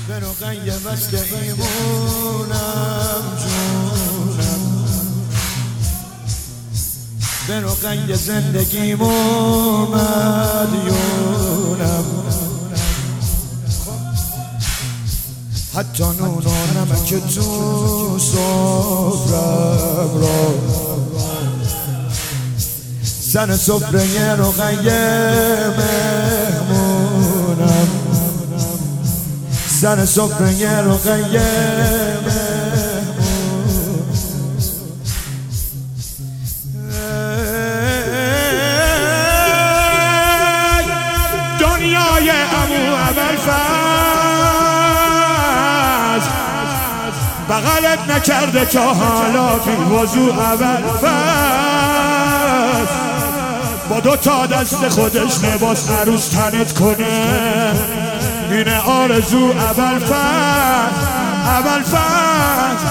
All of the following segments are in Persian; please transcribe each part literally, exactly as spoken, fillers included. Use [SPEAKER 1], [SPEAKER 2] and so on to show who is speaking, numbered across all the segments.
[SPEAKER 1] به رقیه بسته ایمونم جونم، به رقیه زندگیمون مدیونم، حتی نون و نمک تو سفرم را سر سفره رقیه مهمونم، سر سفره رقیه مهمون. دنیای عمو ابوالفضل بغلت نکرده تا حالا بی وضو ابوالفضل، با دو تا دست خودش لباس عروس تنت کنه، اینه آرزو ابوالفضل، ابوالفضل،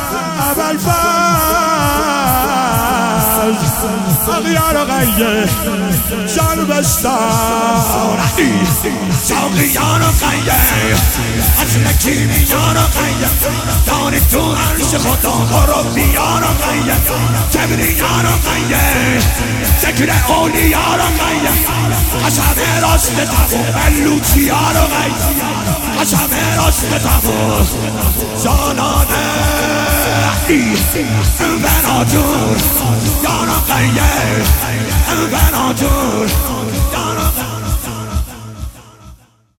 [SPEAKER 1] ابوالفضل. اغیار غیه جان بستان ساقیان و غیه اصل کیمیان و غیه دانی تو عرش خدا غربیان و غیه جبریان و غیه ذکر اولیان و غیه قسم راست تفو بلوچیان و غیه قسم راست تفو جانانه بناجور یانا غیه بناجور